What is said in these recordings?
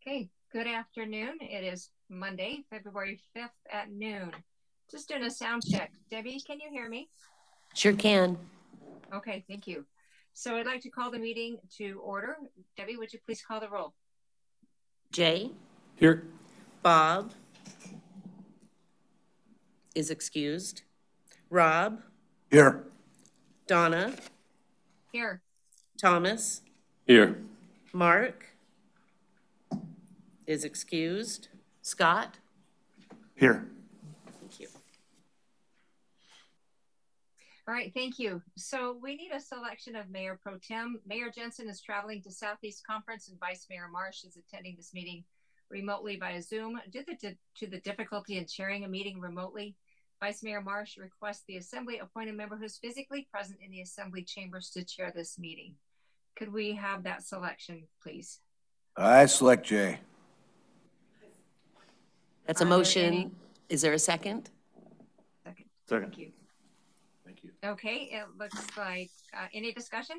Okay, good afternoon. It is Monday, February 5th at noon. Just doing a sound check. Debbie, can you hear me? Sure can. Okay, thank you. So I'd like to call the meeting to order. Debbie, would you please call the roll? Jay? Here. Bob is excused. Rob? Here. Donna? Here. Thomas? Here. Mark is excused. Scott? Here. Thank you. All right, thank you. So we need a selection of Mayor Pro Tem. Mayor Jensen is traveling to Southeast Conference and Vice Mayor Marsh is attending this meeting remotely via Zoom. Due to the difficulty in chairing a meeting remotely, Vice Mayor Marsh requests the Assembly appoint a member who's physically present in the Assembly chambers to chair this meeting. Could we have that selection, please? I select Jay. That's a motion. Is there a second? Second. Second. Thank you. Thank you. Okay, it looks like any discussion?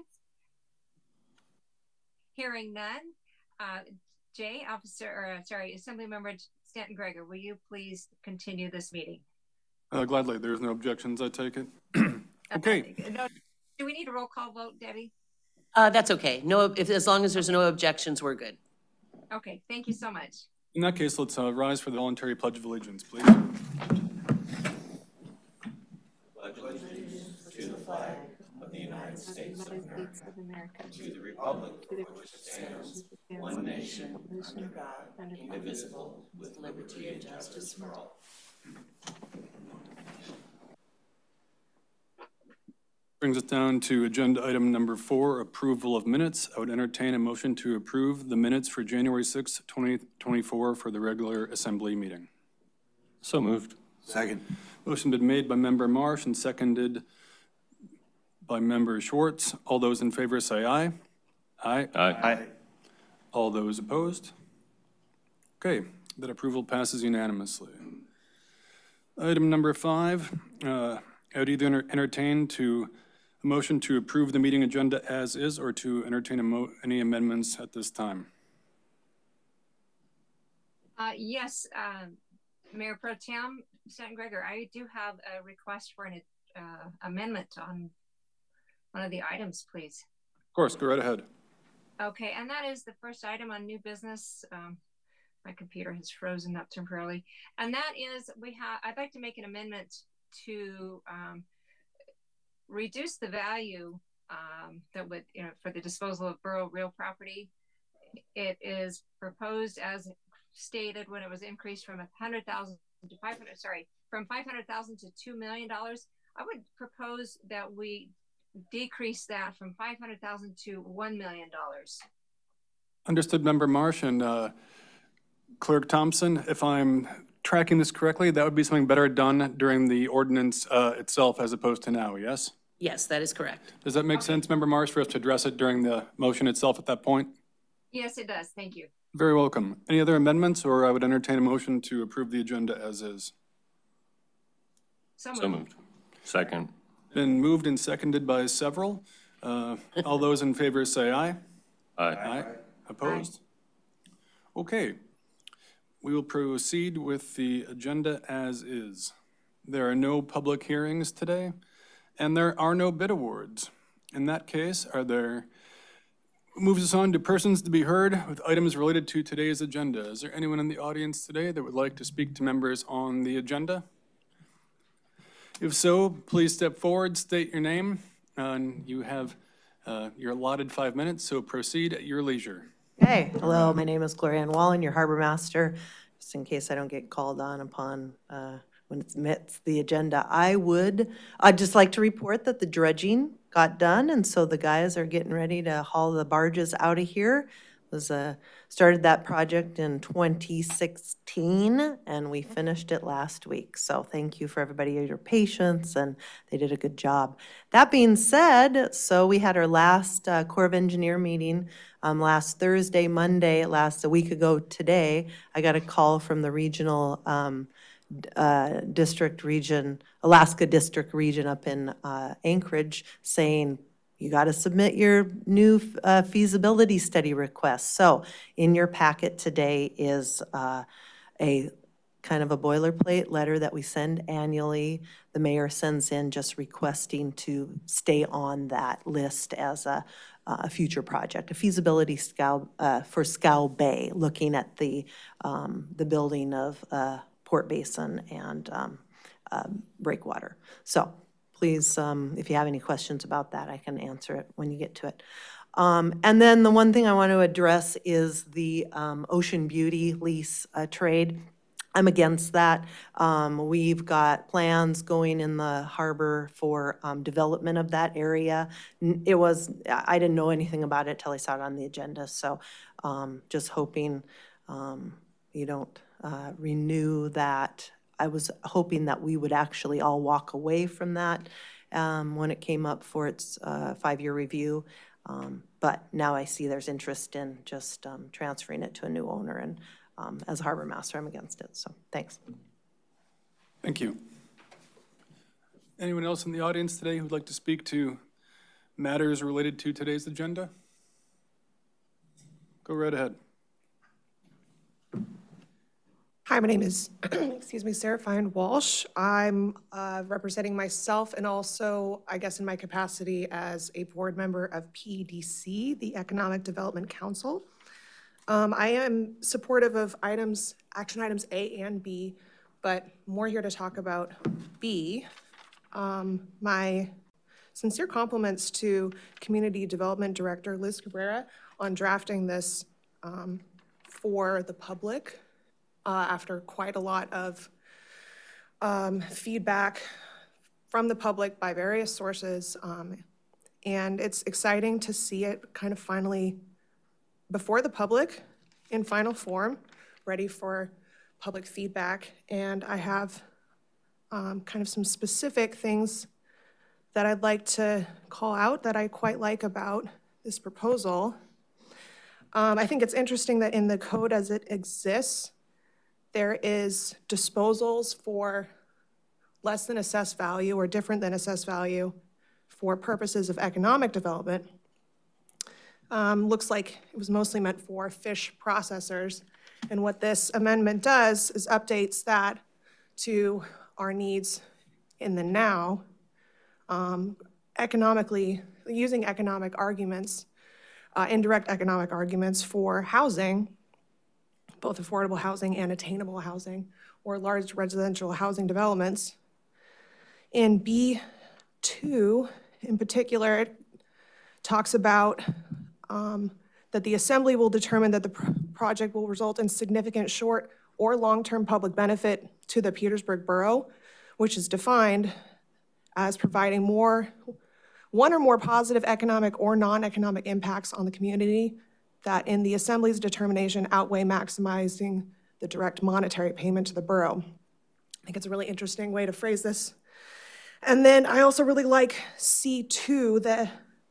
Hearing none. Jay, Assemblymember Stanton Greger, will you please continue this meeting? Gladly. There's no objections, I take it. Okay. No, do we need a roll call vote, Debbie? That's okay. No, as long as there's no objections, we're good. Okay, thank you so much. In that case, let's rise for the voluntary Pledge of Allegiance, please. Pledge allegiance to the flag of the United States of America, to the republic for which it stands, one nation, under God, indivisible, with liberty and justice for all. Brings us down to agenda item number 4, approval of minutes. I would entertain a motion to approve the minutes for January 6, 2024 for the regular Assembly meeting. So moved. Second. Motion been made by Member Marsh and seconded by Member Schwartz. All those in favor say aye. Aye. Aye. All those opposed? Okay, that approval passes unanimously. Item number 5, I would either entertain a motion to approve the meeting agenda as is or to entertain any amendments at this time. Yes, Mayor Pro Tem Stanton Greger, I do have a request for an amendment on one of the items, please. Of course, go right ahead. Okay, and that is the first item on new business. My computer has frozen up temporarily. And that is, I'd like to make an amendment to reduce the value that would, for the disposal of borough real property. It is proposed as stated when it was increased from $100,000 to from $500,000 to $2 million. I would propose that we decrease that from $500,000 to $1 million. Understood, Member Marsh. And Clerk Thompson, if I'm tracking this correctly, that would be something better done during the ordinance itself as opposed to now, yes? Yes, that is correct. Does that make sense, Member Marsh, for us to address it during the motion itself at that point? Yes, it does. Thank you. Very welcome. Any other amendments, or I would entertain a motion to approve the agenda as is? So moved. Second. Been moved and seconded by several. All those in favor say aye. Aye. Opposed? Okay. We will proceed with the agenda as is. There are no public hearings today, and there are no bid awards. In that case, moves us on to persons to be heard with items related to today's agenda. Is there anyone in the audience today that would like to speak to members on the agenda? If so, please step forward, state your name, and you have your allotted 5 minutes, so proceed at your leisure. Hey, hello, my name is Gloria Ann Wallen, your harbor master. Just in case I don't get called on upon when it's amidst the agenda, I'd just like to report that the dredging got done, and so the guys are getting ready to haul the barges out of here. Started that project in 2016, and we finished it last week. So thank you for everybody, your patience, and they did a good job. That being said, so we had our last Corps of Engineer meeting last Thursday, Monday, a week ago today. I got a call from the regional Alaska District region up in Anchorage saying you got to submit your new feasibility study request. So in your packet today is a kind of a boilerplate letter that we send annually. The mayor sends in just requesting to stay on that list as a future project, a feasibility for Scow Bay, looking at the building of Port Basin and breakwater. So please, if you have any questions about that, I can answer it when you get to it. And then the one thing I want to address is the Ocean Beauty lease trade. I'm against that. We've got plans going in the harbor for development of that area. I didn't know anything about it till I saw it on the agenda, so just hoping you don't renew that. I was hoping that we would actually all walk away from that when it came up for its 5-year review. But now I see there's interest in just transferring it to a new owner, and as a harbor master, I'm against it, so thanks. Thank you. Anyone else in the audience today who'd like to speak to matters related to today's agenda? Go right ahead. Hi, my name is, Sarah Fine Walsh. I'm representing myself and also, I guess in my capacity as a board member of PEDC, the Economic Development Council. I am supportive of action items A and B, but more here to talk about B. My sincere compliments to Community Development Director Liz Cabrera on drafting this for the public after quite a lot of feedback from the public by various sources. And it's exciting to see it kind of finally before the public in final form, ready for public feedback. And I have kind of some specific things that I'd like to call out that I quite like about this proposal. I think it's interesting that in the code as it exists, there is disposals for less than assessed value or different than assessed value for purposes of economic development. Looks like it was mostly meant for fish processors. And what this amendment does is updates that to our needs in the now, economically, using economic arguments, indirect economic arguments for housing, both affordable housing and attainable housing, or large residential housing developments. In B2, in particular, it talks about that the Assembly will determine that the project will result in significant short or long-term public benefit to the Petersburg Borough, which is defined as providing one or more positive economic or non-economic impacts on the community that in the Assembly's determination outweigh maximizing the direct monetary payment to the borough. I think it's a really interesting way to phrase this. And then I also really like C2,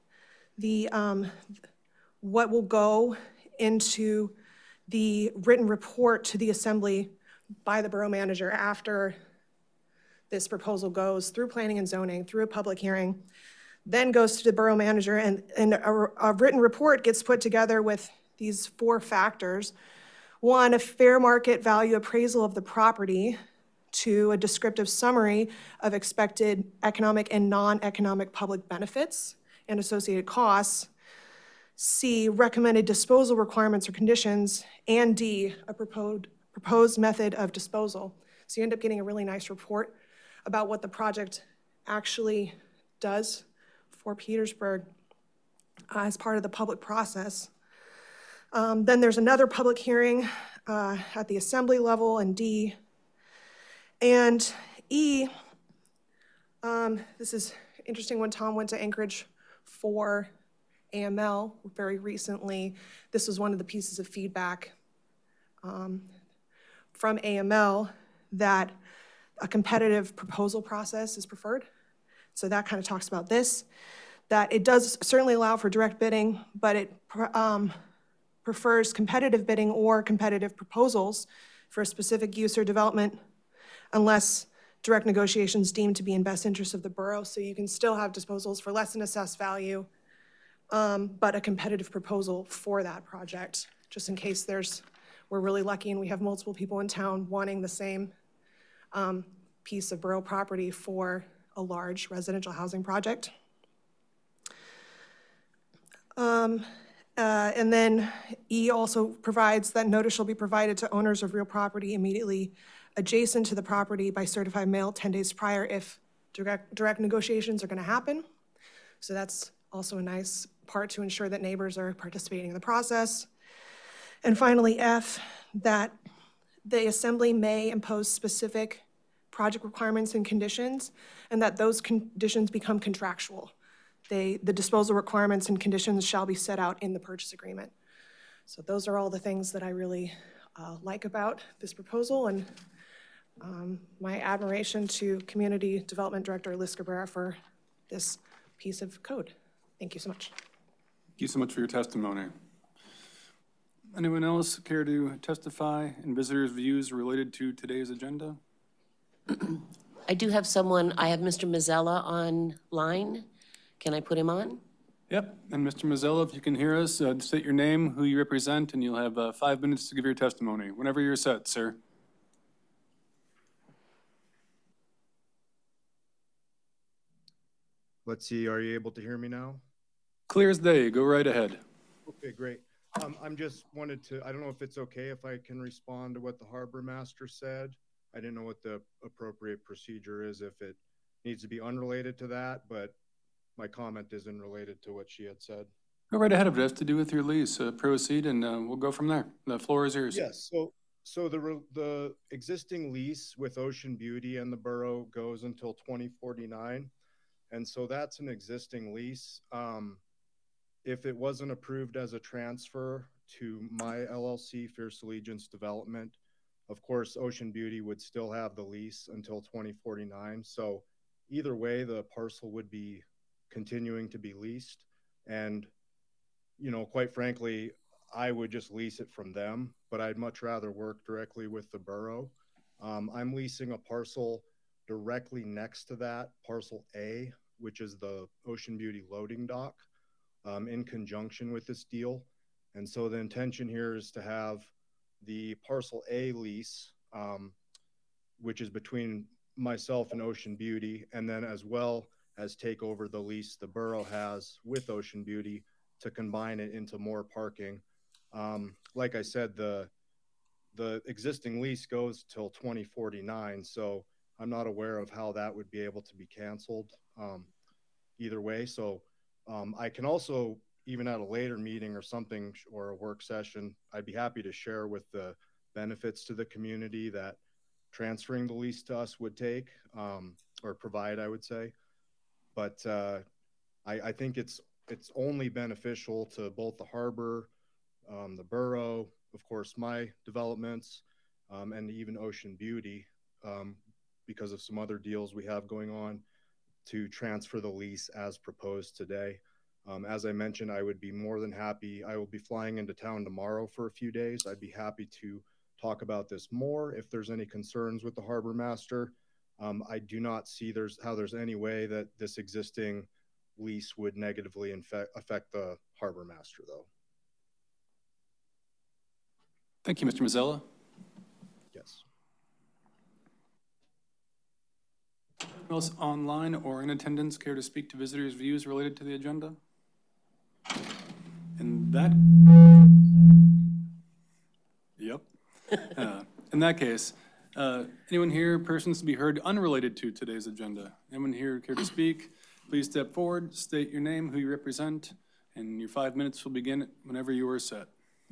what will go into the written report to the Assembly by the borough manager after this proposal goes through planning and zoning, through a public hearing, then goes to the borough manager, and a written report gets put together with these 4 factors. 1, a fair market value appraisal of the property. 2, a descriptive summary of expected economic and non-economic public benefits and associated costs. C, recommended disposal requirements or conditions. And D, a proposed method of disposal. So you end up getting a really nice report about what the project actually does for Petersburg as part of the public process. Then there's another public hearing at the Assembly level in D. And E, this is interesting. When Tom went to Anchorage for AML very recently, this was one of the pieces of feedback from AML that a competitive proposal process is preferred. So that kind of talks about this, that it does certainly allow for direct bidding, but it prefers competitive bidding or competitive proposals for a specific use or development unless direct negotiations deemed to be in best interest of the borough. So you can still have disposals for less than assessed value but a competitive proposal for that project, just in case we're really lucky and we have multiple people in town wanting the same piece of borough property for a large residential housing project. And then E also provides that notice shall be provided to owners of real property immediately adjacent to the property by certified mail 10 days prior if direct negotiations are going to happen. So that's also a nice part to ensure that neighbors are participating in the process. And finally, F, that the assembly may impose specific project requirements and conditions, and that those conditions become contractual. The disposal requirements and conditions shall be set out in the purchase agreement. So those are all the things that I really like about this proposal, and my admiration to Community Development Director Liz Cabrera for this piece of code. Thank you so much. Thank you so much for your testimony. Anyone else care to testify in visitors' views related to today's agenda? I do have someone, I have Mr. Mazzella online. Can I put him on? Yep, and Mr. Mazzella, if you can hear us, state your name, who you represent, and you'll have 5 minutes to give your testimony. Whenever you're set, sir. Let's see, are you able to hear me now? Clear as day, go right ahead. Okay, great. I'm just wanted to, I don't know if it's okay if I can respond to what the harbor master said. I didn't know what the appropriate procedure is, if it needs to be unrelated to that, but my comment isn't related to what she had said. Go right ahead. If it has to do with your lease, proceed, and we'll go from there. The floor is yours. Yes, so the existing lease with Ocean Beauty and the borough goes until 2049. And so that's an existing lease. If it wasn't approved as a transfer to my LLC, Fierce Allegiance Development, of course, Ocean Beauty would still have the lease until 2049. So either way, the parcel would be continuing to be leased. And, you know, quite frankly, I would just lease it from them, but I'd much rather work directly with the borough. I'm leasing a parcel directly next to that, parcel A, which is the Ocean Beauty loading dock, in conjunction with this deal. And so the intention here is to have the parcel A lease, which is between myself and Ocean Beauty, and then as well as take over the lease the borough has with Ocean Beauty to combine it into more parking. Like I said, the existing lease goes till 2049, so I'm not aware of how that would be able to be canceled either way. So I can also, even at a later meeting or something, or a work session, I'd be happy to share with the benefits to the community that transferring the lease to us would take, or provide, I would say. But I think it's only beneficial to both the harbor, the borough, of course, my developments, and even Ocean Beauty, because of some other deals we have going on, to transfer the lease as proposed today. As I mentioned, I would be more than happy. I will be flying into town tomorrow for a few days. I'd be happy to talk about this more if there's any concerns with the harbor master. I do not see how there's any way that this existing lease would negatively affect the harbor master, though. Thank you, Mr. Mazzella. Yes. Anyone else online or in attendance care to speak to visitors' views related to the agenda? In that case, anyone here, persons to be heard unrelated to today's agenda? Anyone here care to speak? Please step forward, state your name, who you represent, and your 5 minutes will begin whenever you are set.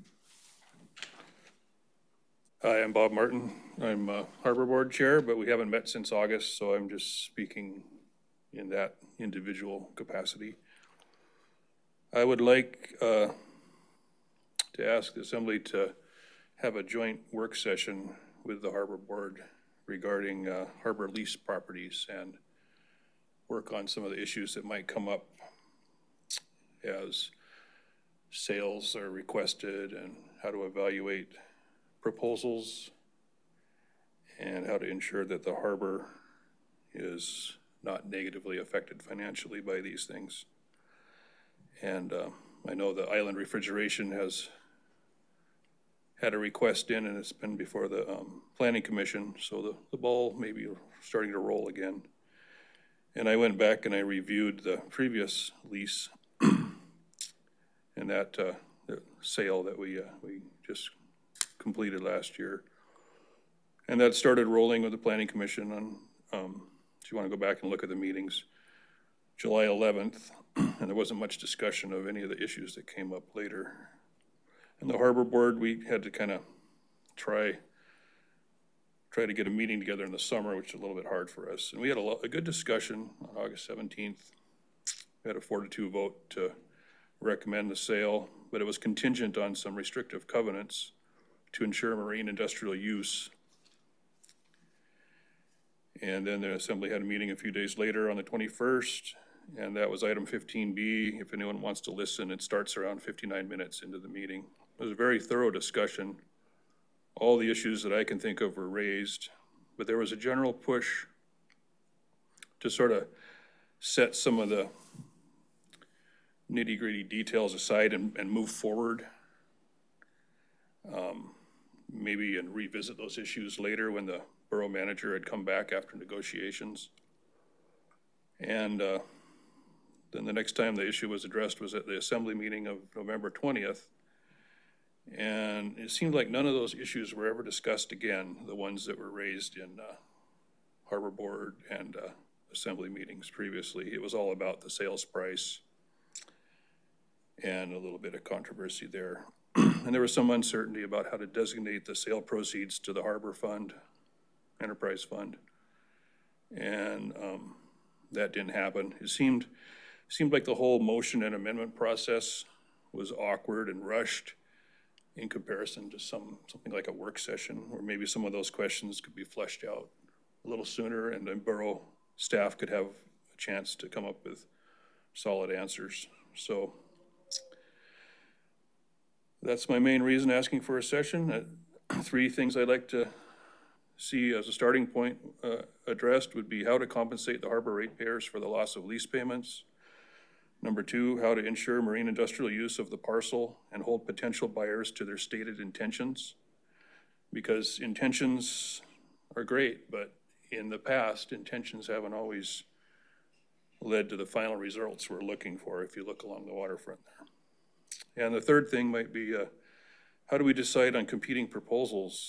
Hi, I'm Bob Martin. I'm Harbor Board Chair, but we haven't met since August, so I'm just speaking in that individual capacity. I would like to ask the Assembly to have a joint work session with the Harbor Board regarding harbor lease properties and work on some of the issues that might come up as sales are requested, and how to evaluate proposals, and how to ensure that the harbor is not negatively affected financially by these things. And I know the Island Refrigeration has had a request in, and it's been before the Planning Commission, so the ball may be starting to roll again. And I went back and I reviewed the previous lease and that the sale that we just completed last year. And that started rolling with the Planning Commission on, if you want to go back and look at the meetings, July 11th, and there wasn't much discussion of any of the issues that came up later. And the Harbor Board, we had to kind of try to get a meeting together in the summer, which is a little bit hard for us. And we had a good discussion on August 17th. We had a 4-2 vote to recommend the sale, but it was contingent on some restrictive covenants to ensure marine industrial use. And then the Assembly had a meeting a few days later on the 21st, and that was item 15B. If anyone wants to listen, it starts around 59 minutes into the meeting. It was a very thorough discussion. All the issues that I can think of were raised, but there was a general push to sort of set some of the nitty-gritty details aside and move forward. Maybe and revisit those issues later when the borough manager had come back after negotiations. And then the next time the issue was addressed was at the Assembly meeting of November 20th. And it seemed like none of those issues were ever discussed again, the ones that were raised in Harbor Board and Assembly meetings previously. It was all about the sales price and a little bit of controversy there. And there was some uncertainty about how to designate the sale proceeds to the Harbor Fund, Enterprise Fund. And that didn't happen. It seemed like the whole motion and amendment process was awkward and rushed in comparison to something like a work session, where maybe some of those questions could be fleshed out a little sooner and then borough staff could have a chance to come up with solid answers. So that's my main reason asking for a session. 3 things I'd like to see as a starting point addressed would be how to compensate the harbor ratepayers for the loss of lease payments. Number 2, how to ensure marine industrial use of the parcel and hold potential buyers to their stated intentions. Because intentions are great, but in the past, intentions haven't always led to the final results we're looking for if you look along the waterfront there. And the 3rd thing might be, how do we decide on competing proposals?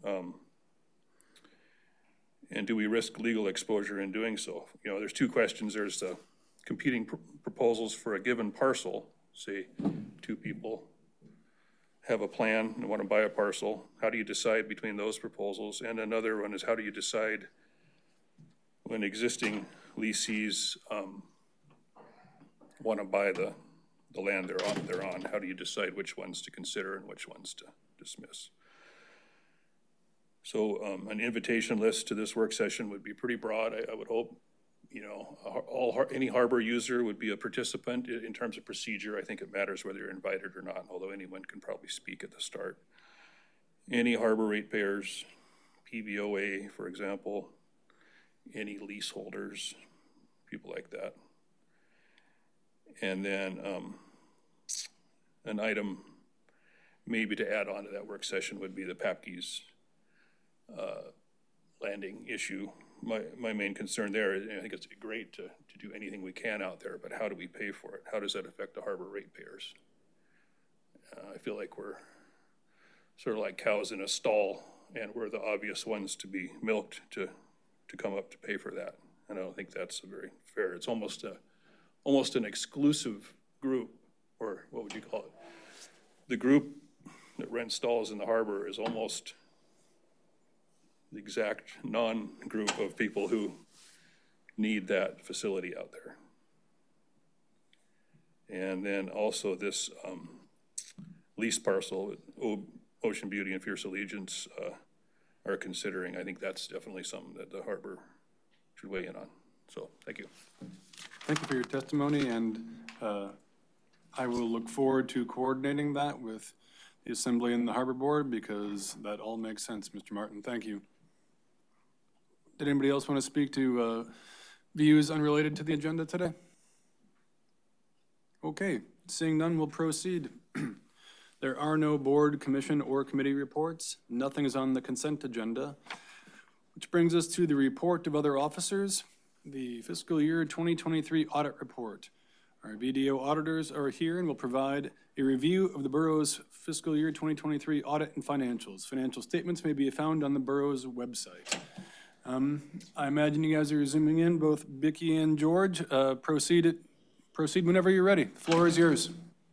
And do we risk legal exposure in doing so? You know, there's 2 questions. There's the competing proposals for a given parcel. Say 2 people have a plan and want to buy a parcel. How do you decide between those proposals? And another one is, how do you decide when existing lessees want to buy the land they're on? How do you decide which ones to consider and which ones to dismiss? So an invitation list to this work session would be pretty broad, I would hope. You know, any harbor user would be a participant in terms of procedure. I think it matters whether you're invited or not, although anyone can probably speak at the start. Any harbor ratepayers, PVOA, for example, any leaseholders, people like that. And then an item maybe to add on to that work session would be the Papke's landing issue. My main concern there is, I think it's great to do anything we can out there, but how do we pay for it? How does that affect the harbor ratepayers? I feel like we're sort of like cows in a stall, and we're the obvious ones to be milked to come up to pay for that. And I don't think that's very fair. It's almost an exclusive group, or what would you call it? The group that rents stalls in the harbor is almost the exact non-group of people who need that facility out there. And then also this lease parcel, Ocean Beauty and Fierce Allegiance are considering. I think that's definitely something that the harbor should weigh in on. So, thank you. Thank you for your testimony, and I will look forward to coordinating that with the Assembly and the Harbor Board, because that all makes sense, Mr. Martin. Thank you. Did anybody else want to speak to views unrelated to the agenda today? Okay, Seeing none, we'll proceed. There are no board, commission, or committee reports. Nothing is on the consent agenda, which brings us to the report of other officers, the fiscal year 2023 audit report. Our BDO auditors are here and will provide a review of the borough's fiscal year 2023 audit and financials. Financial statements may be found on the borough's website. I imagine you guys are zooming in, both Vicki and George. Proceed whenever you're ready. The floor is yours.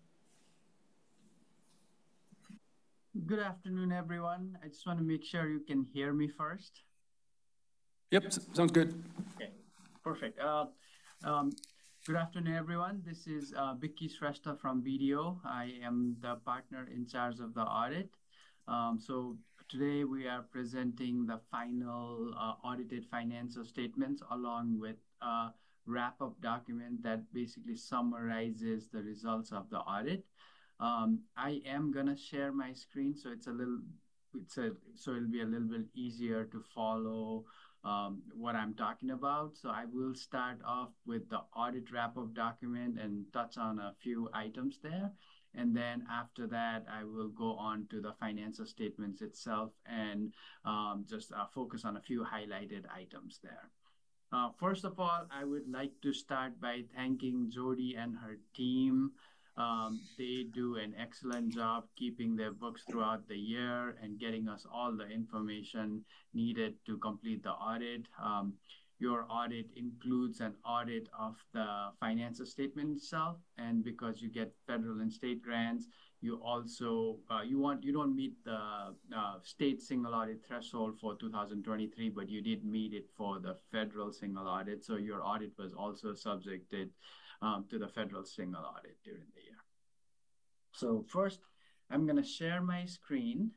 Good afternoon, everyone. I just want to make sure you can hear me first. Yep, sounds good. Okay, perfect. Good afternoon, everyone. This is Vicki Shrestha from BDO. I am the partner in charge of the audit. So today we are presenting the final audited financial statements along with a wrap-up document that basically summarizes the results of the audit. I am gonna share my screen, so so it'll be a little bit easier to follow what I'm talking about. So I will start off with the audit wrap-up document and touch on a few items there. And then after that, I will go on to the financial statements itself and just focus on a few highlighted items there. First of all, I would like to start by thanking Jody and her team. They do an excellent job keeping their books throughout the year and getting us all the information needed to complete the audit. Your audit includes an audit of the financial statement itself, and because you get federal and state grants, you also you don't meet the state single audit threshold for 2023, but you did meet it for the federal single audit. So your audit was also subjected to the federal single audit during the year. So first, I'm going to share my screen.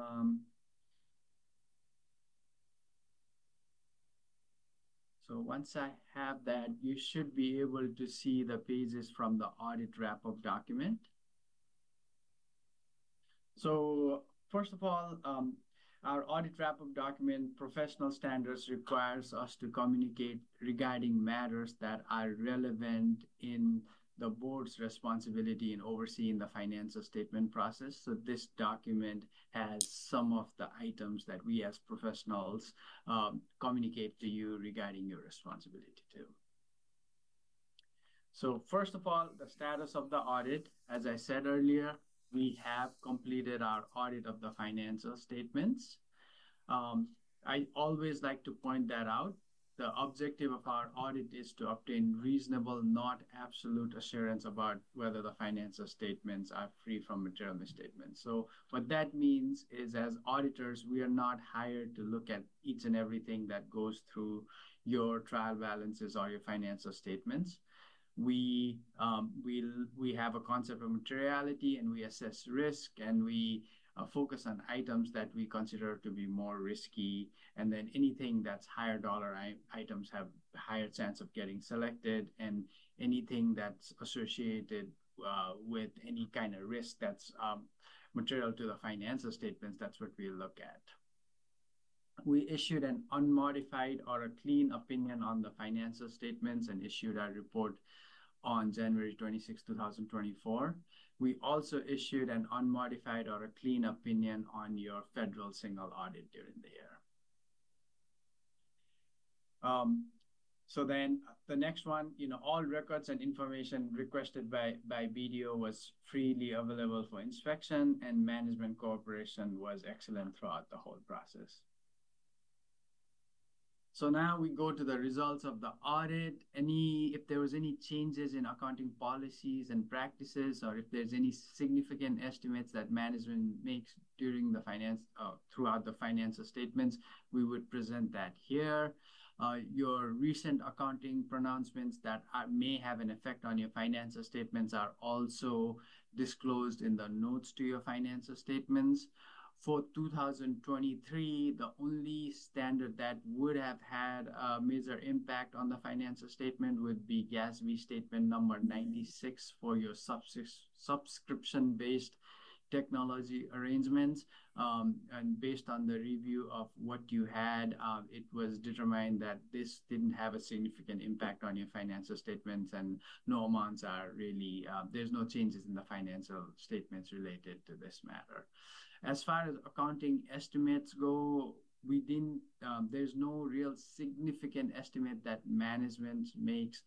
So once I have that, you should be able to see the pages from the audit wrap-up document. So first of all, our audit wrap-up document, professional standards, requires us to communicate regarding matters that are relevant in the board's responsibility in overseeing the financial statement process. So this document has some of the items that we as professionals communicate to you regarding your responsibility too. So first of all, the status of the audit. As I said earlier, we have completed our audit of the financial statements. I always like to point that out. The objective of our audit is to obtain reasonable, not absolute assurance about whether the financial statements are free from material misstatements. So what that means is, as auditors, we are not hired to look at each and everything that goes through your trial balances or your financial statements. We have a concept of materiality, and we assess risk, and we focus on items that we consider to be more risky, and then anything that's higher dollar items have a higher chance of getting selected, and anything that's associated with any kind of risk that's material to the financial statements, that's what we look at. We issued an unmodified or a clean opinion on the financial statements and issued our report on January 26, 2024. We also issued an unmodified or a clean opinion on your federal single audit during the year. So then the next one, all records and information requested by BDO was freely available for inspection, and management cooperation was excellent throughout the whole process. So now we go to the results of the audit. If there was any changes in accounting policies and practices, or if there's any significant estimates that management makes during the throughout the financial statements, we would present that here. Your recent accounting pronouncements that may have an effect on your financial statements are also disclosed in the notes to your financial statements. For 2023, the only standard that would have had a major impact on the financial statement would be GASB statement number 96 for your subscription-based technology arrangements. And based on the review of what you had, it was determined that this didn't have a significant impact on your financial statements, and no amounts are really, there's no changes in the financial statements related to this matter. As far as accounting estimates go, we didn't, there's no real significant estimate that management makes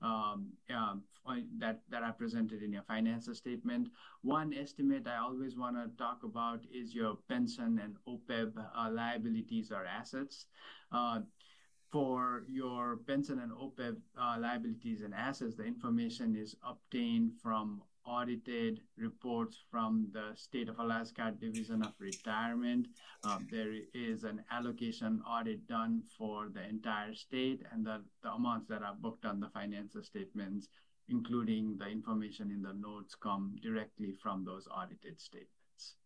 that are presented in your financial statement. One estimate I always want to talk about is your pension and OPEB liabilities or assets. For your pension and OPEB liabilities and assets, the information is obtained from audited reports from the State of Alaska Division of Retirement. There is an allocation audit done for the entire state, and the amounts that are booked on the financial statements, including the information in the notes, come directly from those audited statements.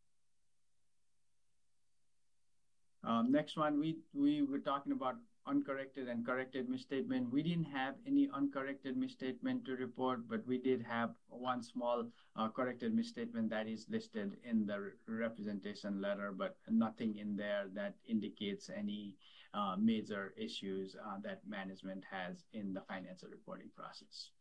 Next one, we were talking about uncorrected and corrected misstatement. We didn't have any uncorrected misstatement to report, but we did have one small corrected misstatement that is listed in the representation letter, but nothing in there that indicates any major issues that management has in the financial reporting process.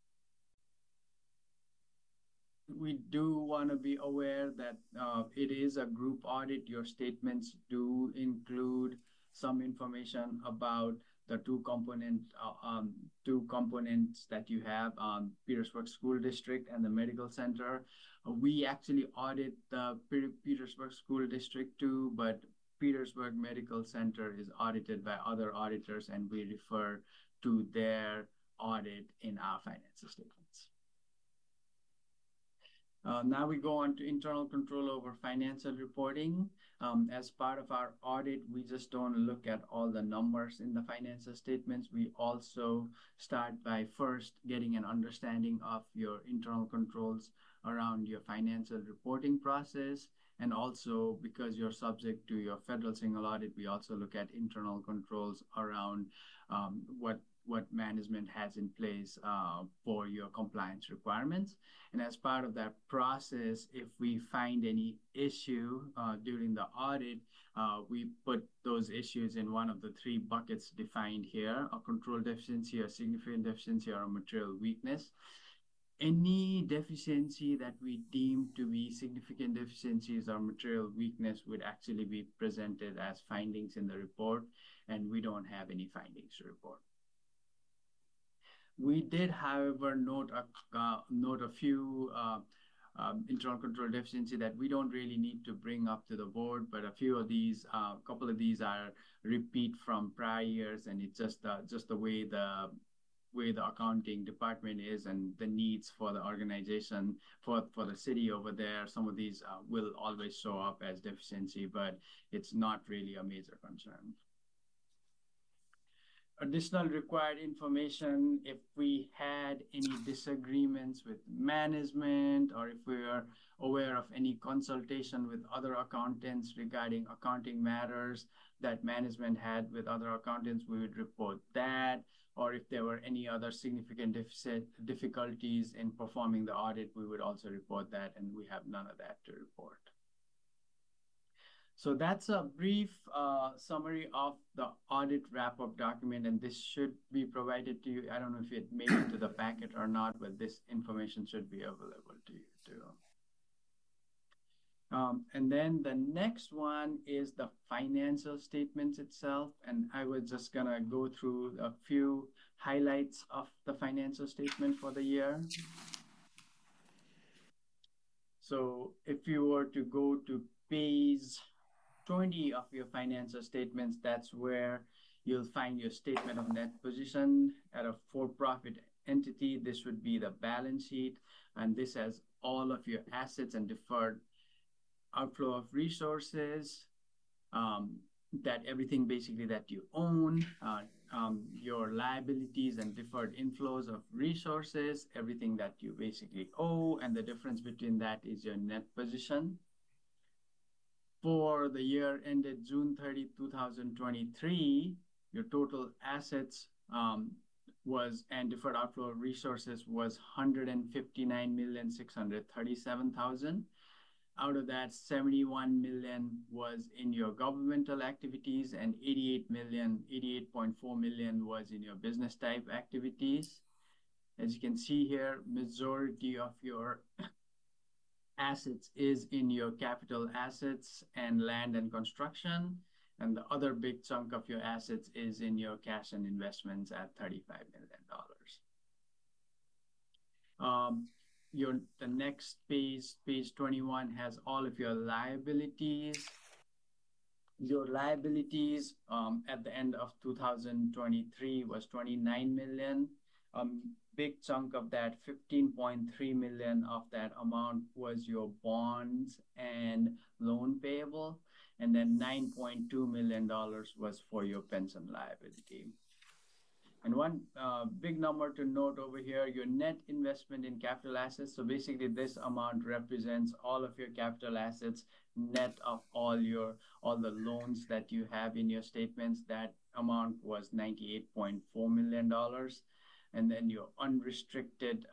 We do want to be aware that it is a group audit. Your statements do include some information about the two components that you have, Petersburg School District and the Medical Center. We actually audit the Petersburg School District too, but Petersburg Medical Center is audited by other auditors, and we refer to their audit in our financial statements. Now we go on to internal control over financial reporting. As part of our audit, we just don't look at all the numbers in the financial statements. We also start by first getting an understanding of your internal controls around your financial reporting process. And also, because you're subject to your federal single audit, we also look at internal controls around what management has in place for your compliance requirements. And as part of that process, if we find any issue during the audit, we put those issues in one of the three buckets defined here: a control deficiency, a significant deficiency, or a material weakness. Any deficiency that we deem to be significant deficiencies or material weakness would actually be presented as findings in the report, and we don't have any findings to report. We did, however, note a few internal control deficiency that we don't really need to bring up to the board, but a couple of these are repeat from prior years, and it's just the way the accounting department is and the needs for the organization, for the city over there. Some of these will always show up as deficiency, but it's not really a major concern. Additional required information: if we had any disagreements with management, or if we are aware of any consultation with other accountants regarding accounting matters that management had with other accountants, we would report that. Or if there were any other significant difficulties in performing the audit, we would also report that, and we have none of that to report. So that's a brief summary of the audit wrap-up document, and this should be provided to you. I don't know if it made it to the packet or not, but this information should be available to you too. And then the next one is the financial statements itself, and I was just gonna go through a few highlights of the financial statement for the year. So if you were to go to page 20 of your financial statements, that's where you'll find your statement of net position. At a for-profit entity, this would be the balance sheet, and this has all of your assets and deferred outflow of resources, that everything basically that you own, your liabilities and deferred inflows of resources, everything that you basically owe, and the difference between that is your net position. For the year ended June 30, 2023, your total assets and deferred outflow of resources was $159,637,000. out of that, 71 million was in your governmental activities, and 88.4 million was in your business type activities. As you can see here, majority of your assets is in your capital assets and land and construction, and the other big chunk of your assets is in your cash and investments at $35 million. The next page 21, has all of your liabilities. Your liabilities at the end of 2023 was 29 million. Big chunk of that, 15.3 million of that amount was your bonds and loan payable, and then $9.2 million was for your pension liability. And one big number to note over here, your net investment in capital assets. So basically this amount represents all of your capital assets, net of all the loans that you have in your statements. That amount was $98.4 million. And then your unrestricted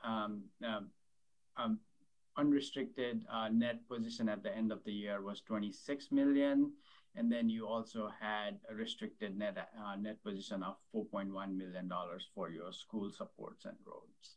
net position at the end of the year was 26 million. And then you also had a restricted net position of $4.1 million for your school supports and roads.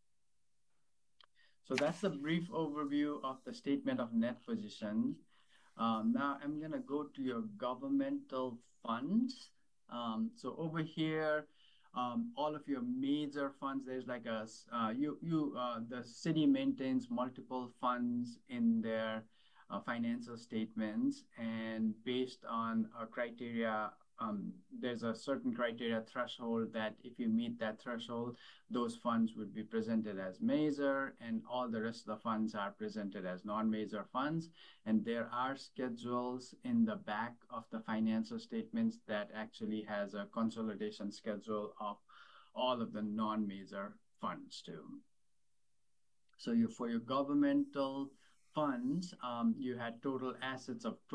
So that's a brief overview of the statement of net position. Now I'm gonna go to your governmental funds. So over here, all of your major funds, there's like the city maintains multiple funds in their financial statements, and based on a criteria, there's a certain criteria threshold that if you meet that threshold, those funds would be presented as major, and all the rest of the funds are presented as non-major funds. And there are schedules in the back of the financial statements that actually has a consolidation schedule of all of the non-major funds too. So for your governmental funds, you had total assets of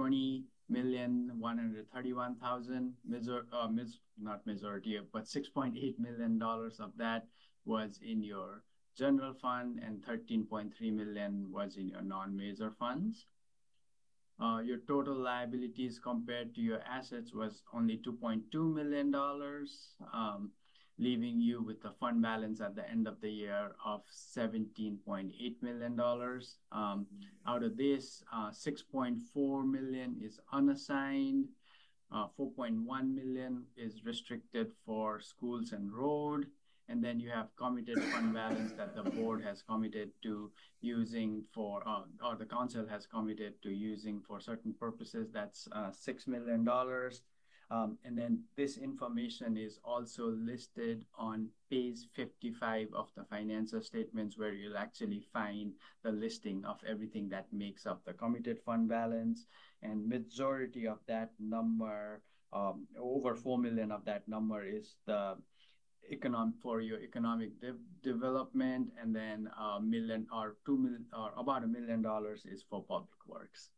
20,131,000. Not majority, but $6.8 million of that was in your general fund, and 13.3 million was in your non-major funds. Your total liabilities compared to your assets was only $2.2 million, leaving you with the fund balance at the end of the year of $17.8 million. Out of this, 6.4 million is unassigned, 4.1 million is restricted for schools and road, and then you have committed fund balance that the board has committed to using for, or the council has committed to using for certain purposes. That's $6 million. And then this information is also listed on page 55 of the financial statements, where you'll actually find the listing of everything that makes up the committed fund balance. And majority of that number, over 4 million of that number, is the for your economic development, and then $1 million or $2 million or about $1 million is for public works.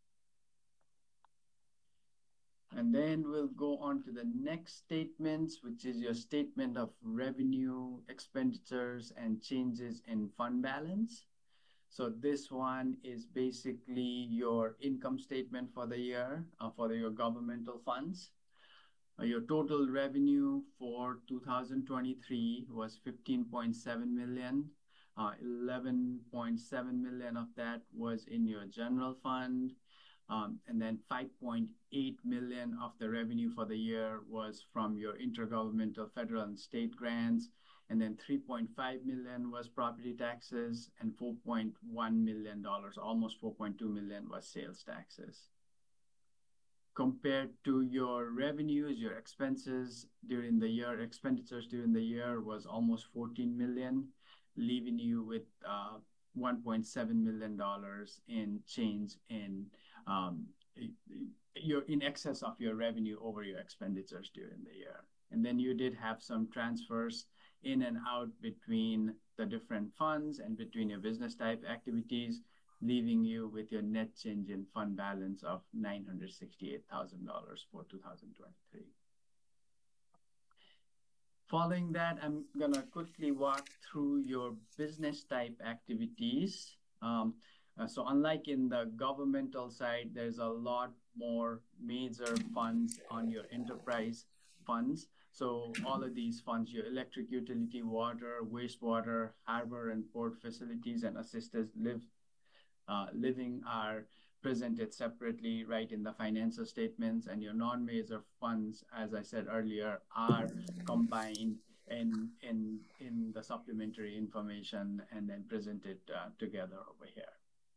And then we'll go on to the next statements, which is your statement of revenue, expenditures, and changes in fund balance. So this one is basically your income statement for the year for your governmental funds. Your total revenue for 2023 was 15.7 million. 11.7 million of that was in your general fund. And then 5.8 million of the revenue for the year was from your intergovernmental federal and state grants. And then 3.5 million was property taxes, and $4.1 million, almost 4.2 million, was sales taxes. Compared to your revenues, your expenses during the year, expenditures during the year was almost 14 million, leaving you with $1.7 million in change in in excess of your revenue over your expenditures during the year. And then you did have some transfers in and out between the different funds and between your business type activities, leaving you with your net change in fund balance of $968,000 for 2023. Following that, I'm gonna quickly walk through your business type activities. So unlike in the governmental side, there's a lot more major funds on your enterprise funds. So all of these funds, your electric utility, water, wastewater, harbor and port facilities, and assisted living are presented separately right in the financial statements, and your non-major funds, as I said earlier, are combined in the supplementary information and then presented together over here.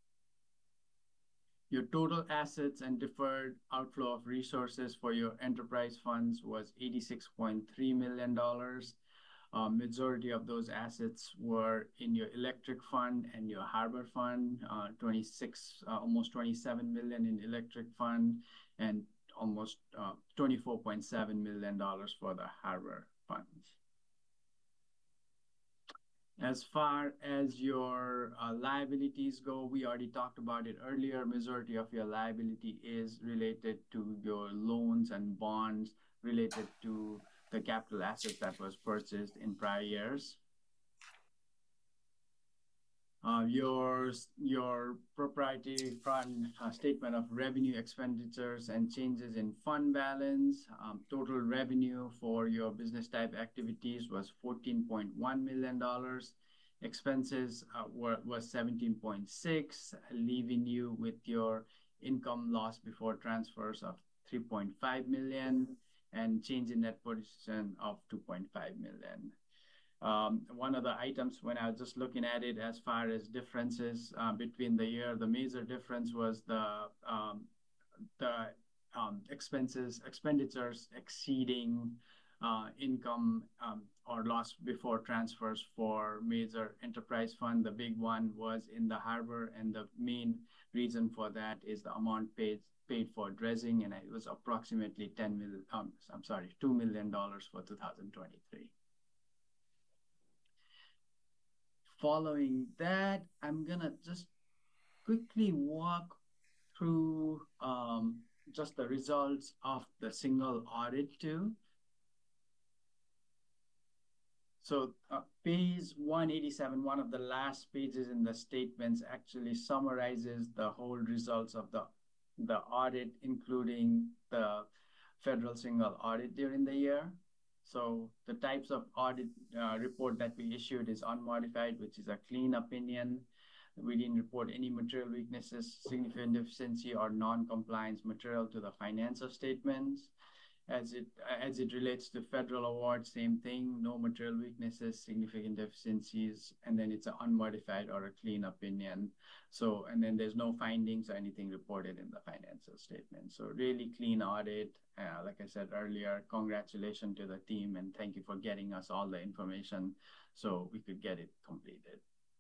Your total assets and deferred outflow of resources for your enterprise funds was $86.3 million. Majority of those assets were in your electric fund and your harbor fund, almost 27 million in electric fund and almost $24.7 million for the harbor funds. As far as your liabilities go, we already talked about it earlier. Majority of your liability is related to your loans and bonds related to the capital assets that was purchased in prior years. Your proprietary fund statement of revenue, expenditures, and changes in fund balance. Total revenue for your business type activities was $14.1 million. Expenses was 17.6, leaving you with your income loss before transfers of 3.5 million and change in net position of 2.5 million. One of the items when I was just looking at it as far as differences between the year, the major difference was the expenditures exceeding income or loss before transfers for major enterprise fund. The big one was in the harbor, and the main reason for that is the amount paid for dredging, and it was approximately $2 million for 2023. Following that, I'm gonna just quickly walk through just the results of the single audit too. So page 187, one of the last pages in the statements, actually summarizes the whole results of the audit, including the federal single audit during the year. So the types of audit report that we issued is unmodified, which is a clean opinion. We didn't report any material weaknesses, significant deficiency, or non-compliance material to the financial statements. As it relates to federal awards, same thing, no material weaknesses, significant deficiencies, and then it's an unmodified or a clean opinion. So, and then there's no findings or anything reported in the financial statement. So really clean audit. Like I said earlier, congratulations to the team and thank you for getting us all the information so we could get it completed.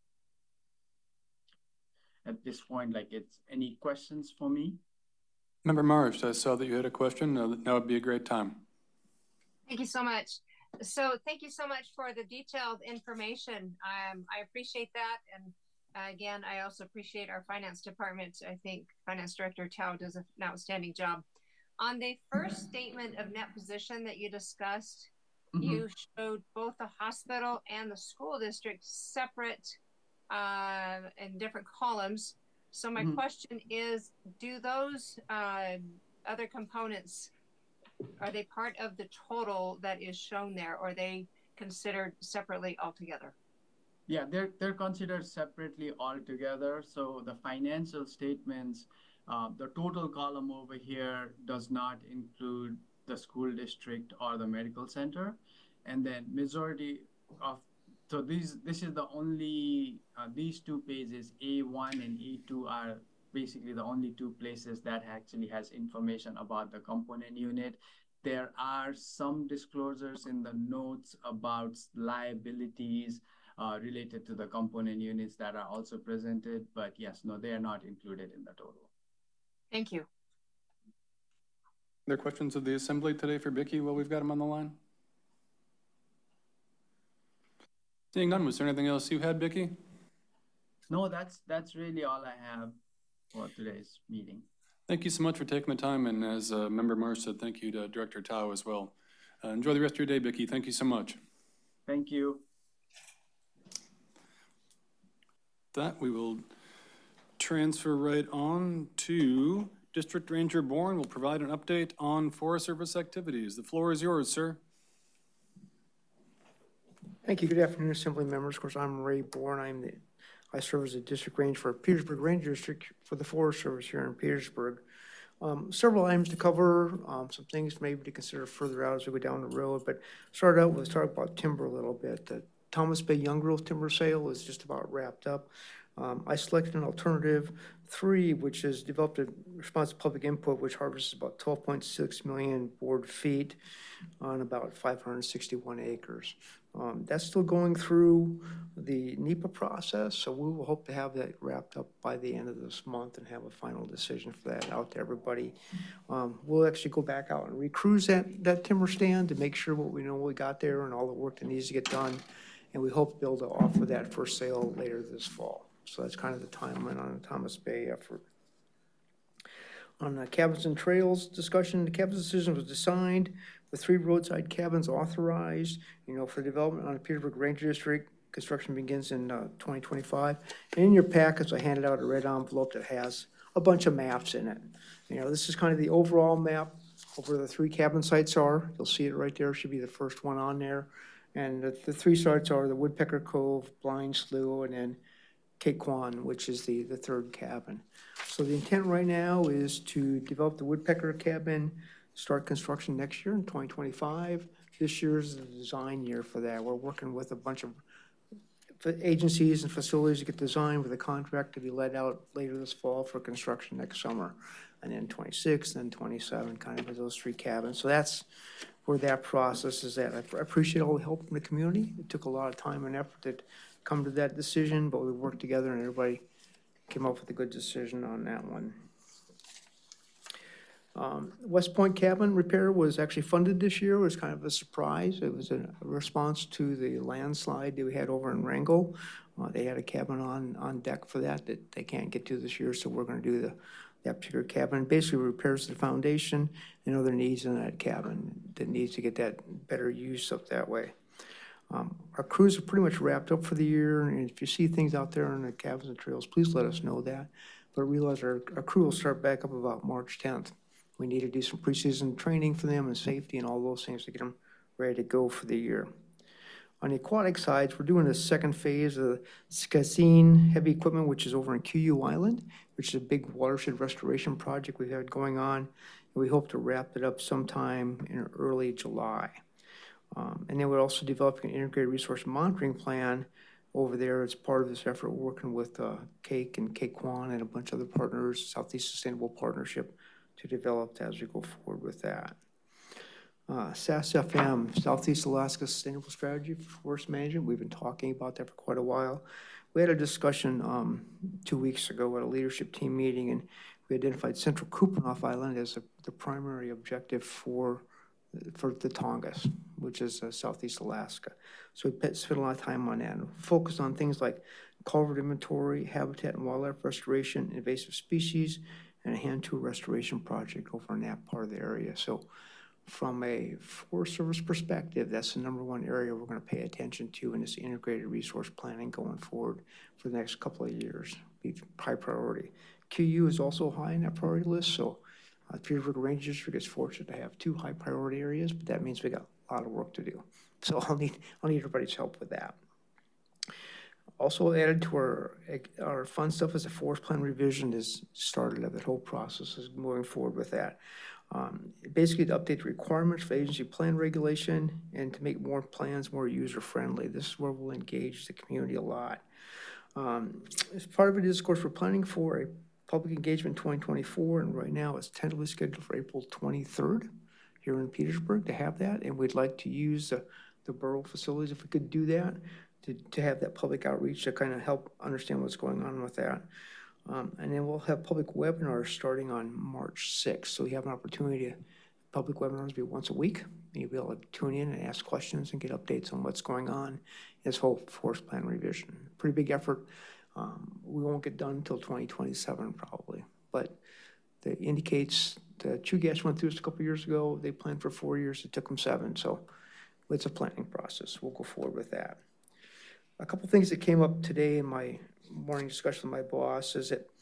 At this point, any questions for me? Member Marsh, I saw that you had a question. Now would be a great time. Thank you so much. So thank you so much for the detailed information. I appreciate that. And again, I also appreciate our finance department. I think Finance Director Tao does an outstanding job. On the first statement of net position that you discussed, you showed both the hospital and the school district separate in different columns. So my question is, do those other components, are they part of the total that is shown there, or are they considered separately altogether? Yeah, they're considered separately altogether. So the financial statements, the total column over here does not include the school district or the medical center. And then majority of, so this is the only, these two pages, A1 and A2 are basically the only two places that actually has information about the component unit. There are some disclosures in the notes about liabilities related to the component units that are also presented, but yes, no, they are not included in the total. Thank you. Are there questions of the assembly today for Vicki while we've got him on the line? Seeing none, was there anything else you had, Vicki? No, that's really all I have for today's meeting. Thank you so much for taking the time, and as Member Marsh said, thank you to Director Tao as well. Enjoy the rest of your day, Vicki. Thank you so much. Thank you. With that, we will transfer right on to District Ranger Bourne will provide an update on Forest Service activities. The floor is yours, sir. Thank you. Good afternoon, Assembly members. Of course, I'm Ray Bourne. I serve as a district ranger for Petersburg Ranger District for the Forest Service here in Petersburg. Several items to cover, some things maybe to consider further out as we go down the road, but start out with talk about timber a little bit. The Thomas Bay Young Growth timber sale is just about wrapped up. I selected an alternative 3, which has developed a response to public input, which harvests about 12.6 million board feet on about 561 acres. That's still going through the NEPA process, so we will hope to have that wrapped up by the end of this month and have a final decision for that out to everybody. We'll actually go back out and recruise that timber stand to make sure what we know we got there and all the work that needs to get done, and we hope to be able to offer that for sale later this fall. So that's kind of the timeline on the Thomas Bay effort. On the cabins and trails discussion, the cabins decision was designed with 3 roadside cabins authorized, for development on the Petersburg Ranger District. Construction begins in 2025. And in your packets, I handed out a red envelope that has a bunch of maps in it. This is kind of the overall map of where the 3 cabin sites are. You'll see it right there. It should be the first one on there. And the 3 sites are the Woodpecker Cove, Blind Slough, and then Cape Quan, which is the 3rd cabin. So the intent right now is to develop the Woodpecker cabin, start construction next year in 2025. This year is the design year for that. We're working with a bunch of agencies and facilities to get designed with a contract to be let out later this fall for construction next summer. And then 26, then 27, kind of with those 3 cabins. So that's where that process is at. I appreciate all the help from the community. It took a lot of time and effort to come to that decision, but we worked together and everybody came up with a good decision on that one. West Point cabin repair was actually funded this year. It was kind of a surprise. It was a response to the landslide that we had over in Wrangell. They had a cabin on deck for that they can't get to this year, so we're going to do that particular cabin. Basically repairs the foundation and other needs in that cabin that needs to get that better use up that way. Our crews are pretty much wrapped up for the year, and if you see things out there on the cabins and trails, please let us know that. But realize our crew will start back up about March 10th. We need to do some preseason training for them and safety and all those things to get them ready to go for the year. On the aquatic sides, we're doing the 2nd phase of the Skazine heavy equipment, which is over in QU Island, which is a big watershed restoration project we've had going on. And we hope to wrap it up sometime in early July. And then we're also developing an integrated resource monitoring plan over there as part of this effort, working with CAKE and Cape Quan and a bunch of other partners, Southeast Sustainable Partnership, to develop as we go forward with that. SAS-FM, Southeast Alaska Sustainable Strategy for Forest Management. We've been talking about that for quite a while. We had a discussion 2 weeks ago at a leadership team meeting, and we identified Central Kupanoff Island as the primary objective for the Tongass, which is Southeast Alaska. So we spent a lot of time on that and focused on things like culvert inventory, habitat and wildlife restoration, invasive species, and a hand tool restoration project over in that part of the area. So from a Forest Service perspective, that's the #1 area we're going to pay attention to in this integrated resource planning going forward for the next couple of years. Be high priority. QU is also high in that priority list, so Petersburg Ranger District is fortunate to have 2 high priority areas, but that means we got a lot of work to do. So I'll need everybody's help with that. Also added to our fun stuff is a forest plan revision is started. That whole process is moving forward with that. Basically to update the requirements for agency plan regulation and to make more plans more user-friendly. This is where we'll engage the community a lot. As part of it is, of course, we're planning for a public engagement 2024, and right now it's tentatively scheduled for April 23rd here in Petersburg to have that, and we'd like to use the borough facilities if we could do that to have that public outreach to kind of help understand what's going on with that. And then we'll have public webinars starting on March 6th, so you have an opportunity to public webinars be once a week, and you'll be able to tune in and ask questions and get updates on what's going on in this whole forest plan revision. Pretty big effort. We won't get done until 2027 probably, but that indicates the Chugach went through this a couple of years ago. They planned for 4 years. It took them 7. So it's a planning process. We'll go forward with that. A couple things that came up today in my morning discussion with my boss is that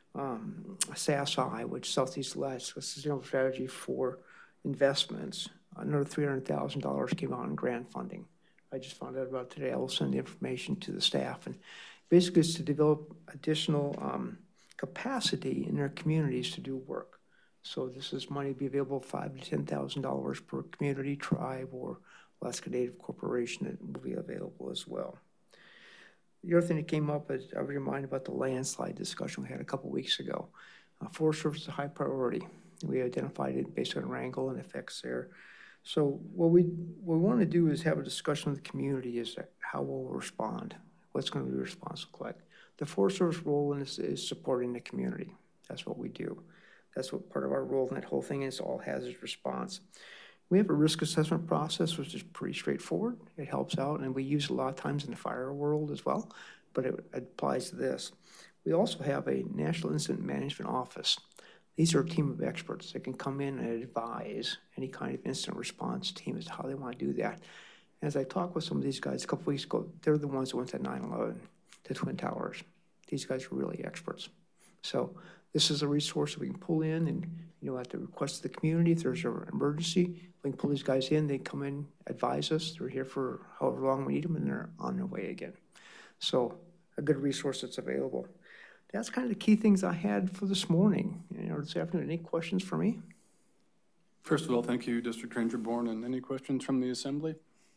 SASI, which Southeast Alaska Sustainable Strategy for Investments. Another $300,000 came out in grant funding. I just found out about today. I will send the information to the staff. And basically it's to develop additional capacity in their communities to do work. So this is money to be available, $5,000 to $10,000 per community, tribe, or Alaska Native Corporation that will be available as well. The other thing that came up is I was reminded about the landslide discussion we had a couple weeks ago. Forest Service is a high priority. We identified it based on Wrangell and effects there. So what we want to do is have a discussion with the community is how we'll respond. What's going to be the response look like? The Forest Service role in this is supporting the community. That's what we do. That's what part of our role in that whole thing is, all hazard response. We have a risk assessment process, which is pretty straightforward. It helps out, and we use it a lot of times in the fire world as well, but it applies to this. We also have a National Incident Management Office. These are a team of experts that can come in and advise any kind of incident response team as to how they want to do that. As I talked with some of these guys a couple weeks ago, they're the ones that went to 9/11, the Twin Towers. These guys are really experts. So this is a resource that we can pull in, and at the request of the community, if there's an emergency, we can pull these guys in. They come in, advise us. They're here for however long we need them, and they're on their way again. So a good resource that's available. That's kind of the key things I had for this morning. This afternoon, any questions for me? First of all, thank you, District Ranger Bourne. And any questions from the Assembly?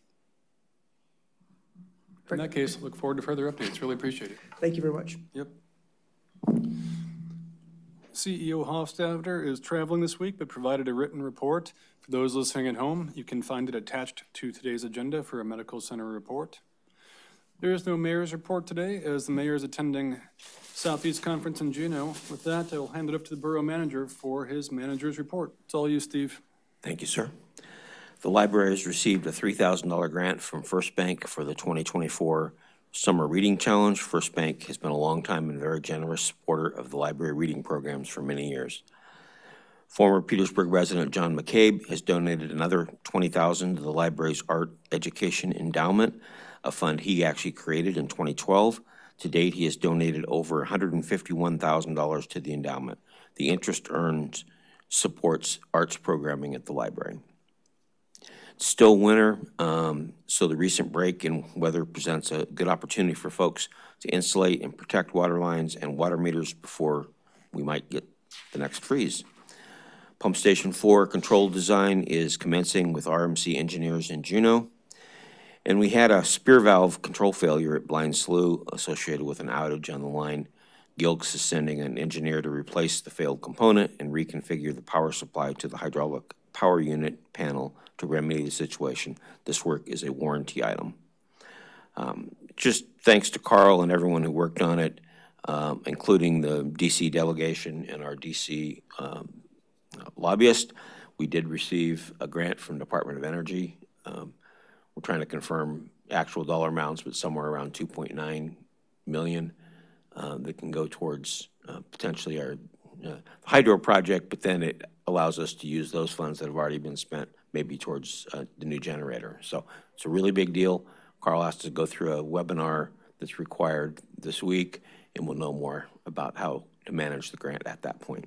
In that case, look forward to further updates. Really appreciate it. Thank you very much. Yep. CEO Hofstadter is traveling this week, but provided a written report. For those listening at home, you can find it attached to today's agenda for a medical center report. There is no mayor's report today, as the mayor is attending Southeast Conference in Juneau. With that, I will hand it up to the borough manager for his manager's report. It's all you, Steve. Thank you, sir. The library has received a $3,000 grant from First Bank for the 2024 Summer Reading Challenge. First Bank has been a long time and very generous supporter of the library reading programs for many years. Former Petersburg resident John McCabe has donated another $20,000 to the library's Art Education Endowment, a fund he actually created in 2012. To date, he has donated over $151,000 to the endowment. The interest earned supports arts programming at the library. It's still winter, so the recent break in weather presents a good opportunity for folks to insulate and protect water lines and water meters before we might get the next freeze. Pump Station 4 control design is commencing with RMC engineers in Juneau. And we had a spear valve control failure at Blind Slough associated with an outage on the line. Gilks is sending an engineer to replace the failed component and reconfigure the power supply to the hydraulic power unit panel to remedy the situation. This work is a warranty item. Just thanks to Carl and everyone who worked on it, including the DC delegation and our DC lobbyist. We did receive a grant from Department of Energy. We're trying to confirm actual dollar amounts, but somewhere around 2.9 million that can go towards potentially our hydro project, but then it allows us to use those funds that have already been spent maybe towards the new generator. So it's a really big deal. Carl has to go through a webinar that's required this week, and we'll know more about how to manage the grant at that point.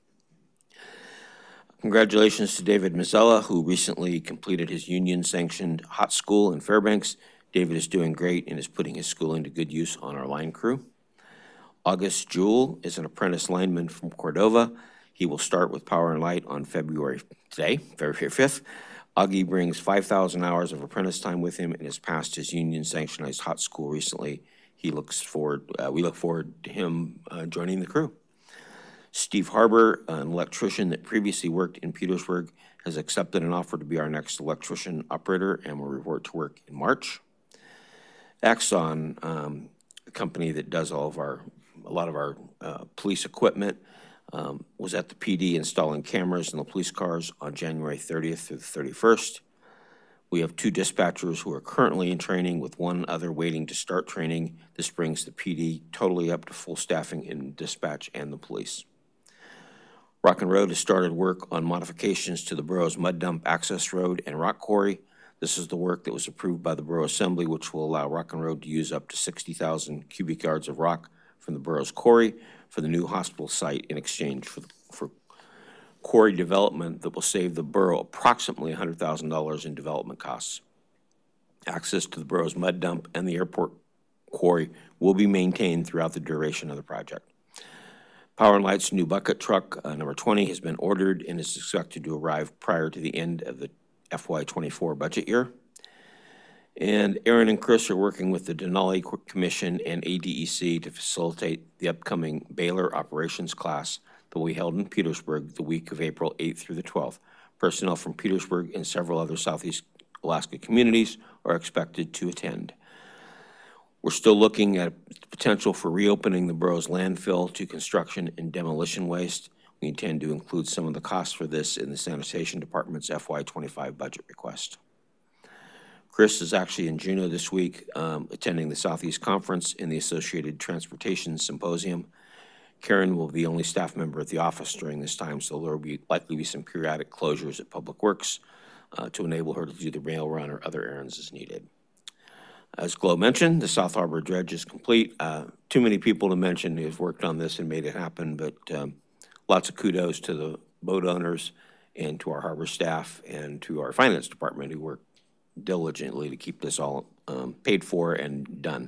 Congratulations to David Mazzella, who recently completed his union-sanctioned hot school in Fairbanks. David is doing great and is putting his schooling to good use on our line crew. August Jewell is an apprentice lineman from Cordova. He will start with Power and Light on February 5th. Augie brings 5,000 hours of apprentice time with him and has passed his union-sanctioned hot school recently. We look forward to him joining the crew. Steve Harbor, an electrician that previously worked in Petersburg, has accepted an offer to be our next electrician operator and will report to work in March. Axon, a company that does a lot of our police equipment, was at the PD installing cameras in the police cars on January 30th through the 31st. We have 2 dispatchers who are currently in training with 1 other waiting to start training. This brings the PD totally up to full staffing in dispatch and the police. Rock and Road has started work on modifications to the borough's mud dump access road and rock quarry. This is the work that was approved by the Borough Assembly, which will allow Rock and Road to use up to 60,000 cubic yards of rock from the borough's quarry for the new hospital site in exchange for quarry development that will save the borough approximately $100,000 in development costs. Access to the borough's mud dump and the airport quarry will be maintained throughout the duration of the project. Power and Light's new bucket truck, number 20, has been ordered and is expected to arrive prior to the end of the FY24 budget year. And Aaron and Chris are working with the Denali Commission and ADEC to facilitate the upcoming Baylor operations class that will be held in Petersburg the week of April 8th through the 12th. Personnel from Petersburg and several other Southeast Alaska communities are expected to attend. We're still looking at potential for reopening the borough's landfill to construction and demolition waste. We intend to include some of the costs for this in the Sanitation Department's FY25 budget request. Chris is actually in Juneau this week, attending the Southeast Conference and the Associated Transportation Symposium. Karen will be the only staff member at the office during this time, so there will likely be some periodic closures at Public Works to enable her to do the mail run or other errands as needed. As Glo mentioned, the South Harbor dredge is complete. Too many people to mention who have worked on this and made it happen, but lots of kudos to the boat owners and to our harbor staff and to our finance department who worked diligently to keep this all paid for and done.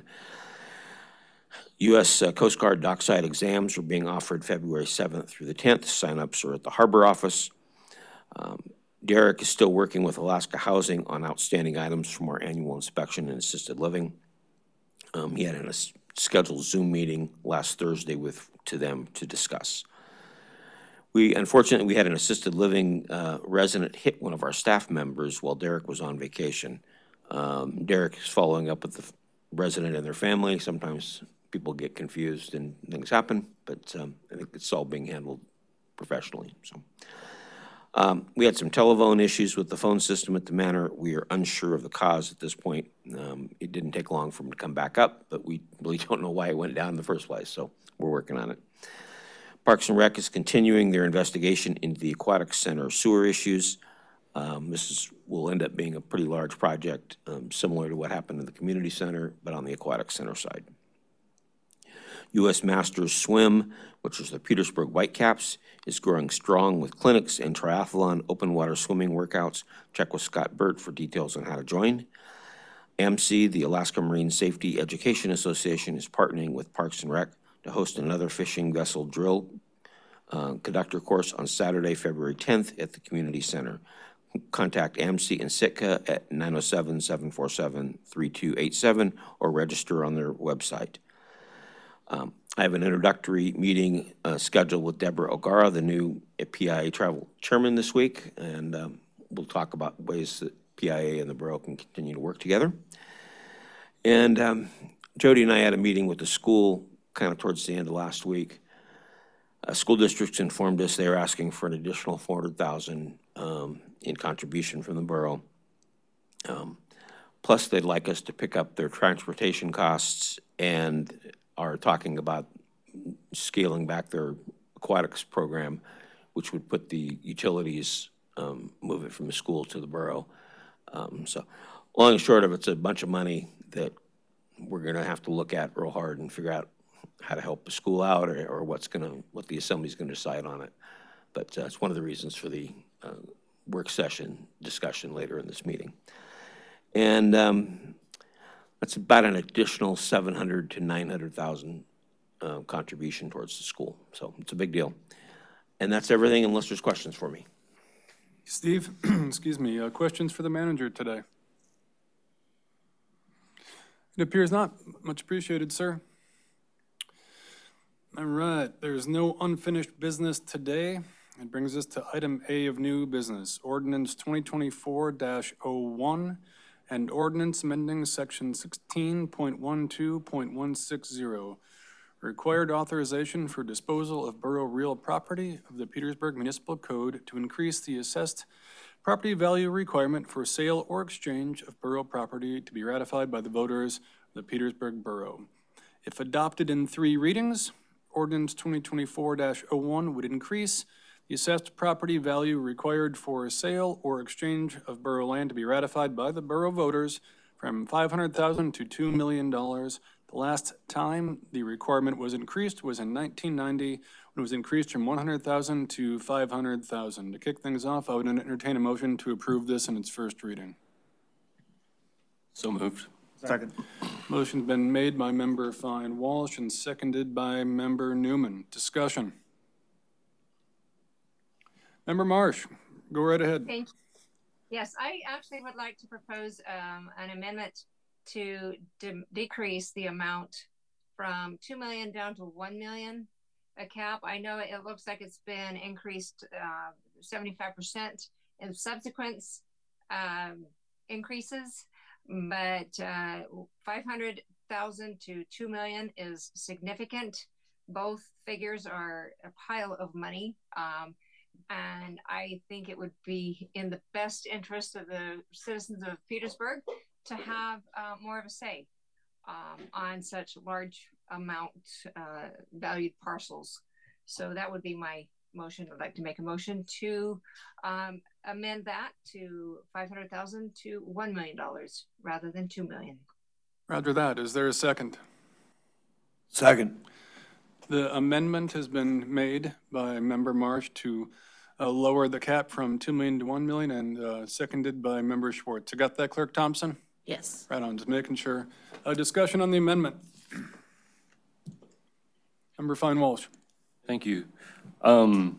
U.S. Coast Guard dockside exams are being offered February 7th through the 10th. Sign-ups are at the harbor office. Derek is still working with Alaska Housing on outstanding items from our annual inspection and assisted living. He had a scheduled Zoom meeting last Thursday to them to discuss. Unfortunately, we had an assisted living resident hit one of our staff members while Derek was on vacation. Derek is following up with the resident and their family. Sometimes people get confused and things happen, but I think it's all being handled professionally. So. We had some telephone issues with the phone system at the manor. We are unsure of the cause at this point. It didn't take long for them to come back up, but we really don't know why it went down in the first place, so we're working on it. Parks and Rec is continuing their investigation into the Aquatic Center sewer issues. This will end up being a pretty large project, similar to what happened in the community center, but on the Aquatic Center side. U.S. Masters Swim, which is the Petersburg Whitecaps, is growing strong with clinics and triathlon open water swimming workouts. Check with Scott Burt for details on how to join. AMSI, the Alaska Marine Safety Education Association, is partnering with Parks and Rec to host another fishing vessel drill conductor course on Saturday, February 10th at the Community Center. Contact AMSI and Sitka at 907-747-3287 or register on their website. I have an introductory meeting scheduled with Deborah O'Gara, the new PIA travel chairman this week, and we'll talk about ways that PIA and the borough can continue to work together. And Jody and I had a meeting with the school kind of towards the end of last week. School districts informed us they are asking for an additional $400,000 in contribution from the borough. Plus, they'd like us to pick up their transportation costs and are talking about scaling back their aquatics program, which would put the utilities, move it from the school to the borough. So long and short of it's a bunch of money that we're going to have to look at real hard and figure out how to help the school out or what the assembly's going to decide on it. But it's one of the reasons for the work session discussion later in this meeting. And that's about an additional $700,000 to $900,000 contribution towards the school. So it's a big deal. And that's everything unless there's questions for me. Steve, excuse me, questions for the manager today? It appears not. Much appreciated, sir. All right, there's no unfinished business today. It brings us to item A of new business, ordinance 2024-01 and ordinance amending section 16.12.160, required authorization for disposal of borough real property of the Petersburg Municipal Code to increase the assessed property value requirement for sale or exchange of borough property to be ratified by the voters of the Petersburg Borough. If adopted in 3 readings, ordinance 2024-01 would increase the assessed property value required for sale or exchange of borough land to be ratified by the borough voters from $500,000 to $2 million. The The last time the requirement was increased was in 1990, when it was increased from 100,000 to 500,000. To kick things off, I would entertain a motion to approve this in its first reading. So moved. Second. Motion's been made by Member Fine Walsh and seconded by Member Newman. Discussion. Member Marsh, go right ahead. Thank you. Yes, I actually would like to propose an amendment to decrease the amount from 2 million down to 1 million, a cap. I know it looks like it's been increased 75% in subsequent increases, but 500,000 to 2 million is significant. Both figures are a pile of money. And I think it would be in the best interest of the citizens of Petersburg to have more of a say on such large amount valued parcels. So that would be my motion. I'd like to make a motion to amend that to 500,000 to $1 million rather than 2 million. Roger that. Is there a second? Second. The amendment has been made by Member Marsh to lower the cap from 2 million to 1 million and seconded by Member Schwartz. You got that, Clerk Thompson? Yes. Right on, just making sure. Discussion on the amendment. Member Fine Walsh. Thank you. I'm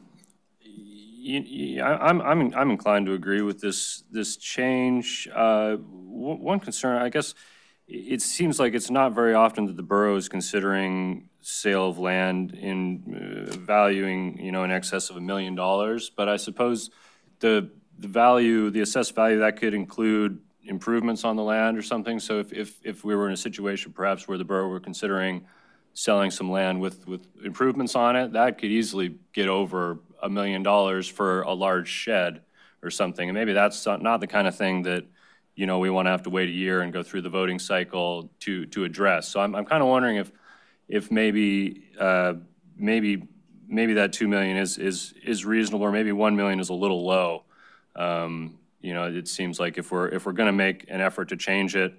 inclined to agree with this change. One concern, I guess, it seems like it's not very often that the borough is considering sale of land in valuing, in excess of $1 million. But I suppose the value, the assessed value, that could include improvements on the land or something. So if we were in a situation perhaps where the borough were considering selling some land with improvements on it, that could easily get over $1 million for a large shed or something. And maybe that's not the kind of thing that, we want to have to wait a year and go through the voting cycle to address. So I'm kind of wondering if maybe that 2 million is reasonable, or maybe 1 million is a little low. It seems like if we're going to make an effort to change it,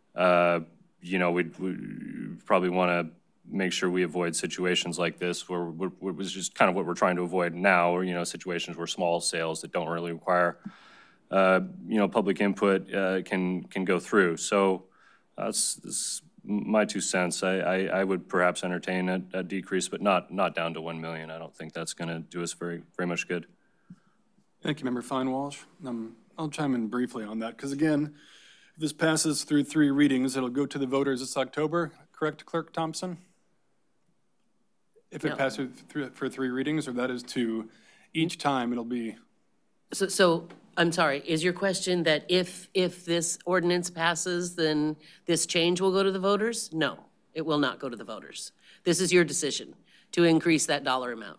we'd probably want to make sure we avoid situations like this where it was just kind of what we're trying to avoid now, or situations where small sales that don't really require public input can go through. So that's my 2 cents. I would perhaps entertain a decrease, but not down to 1 million. I don't think that's going to do us very much good. Thank you, Member Fine Walsh. I'll chime in briefly on that, because again, if this passes through 3 readings, it'll go to the voters this October, correct, Clerk Thompson? If it passes for 3 readings, or that is to each time it'll be... So I'm sorry, is your question that if this ordinance passes, then this change will go to the voters? No, it will not go to the voters. This is your decision to increase that dollar amount.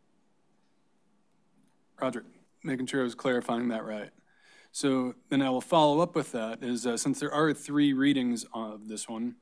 Roger, making sure I was clarifying that right. So then I will follow up with that is since there are 3 readings of this one,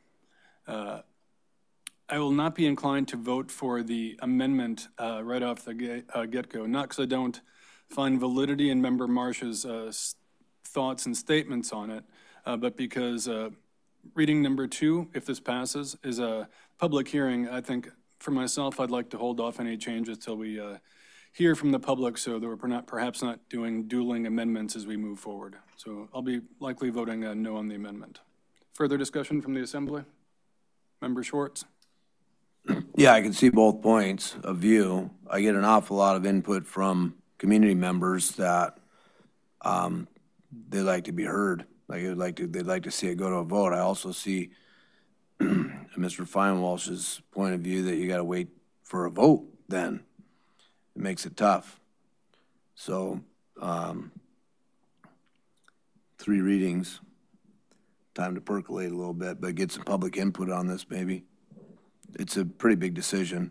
I will not be inclined to vote for the amendment right off the get-go, not because I don't find validity in Member Marsh's thoughts and statements on it, but because reading number 2, if this passes, is a public hearing. I think for myself, I'd like to hold off any changes till we hear from the public, so that we're perhaps not doing dueling amendments as we move forward. So I'll be likely voting no on the amendment. Further discussion from the Assembly? Member Schwartz? Yeah, I can see both points of view. I get an awful lot of input from community members that they like to be heard. They'd like to see it go to a vote. I also see Mr. Fine Walsh's point of view that you got to wait for a vote. Then it makes it tough. So 3 readings, time to percolate a little bit, but get some public input on this maybe. It's a pretty big decision.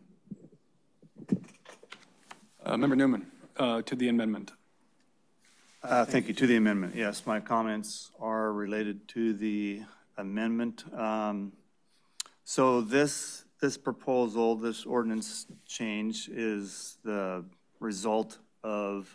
Member Newman, to the amendment. Thank you. To the amendment, yes. My comments are related to the amendment. So this proposal, this ordinance change is the result of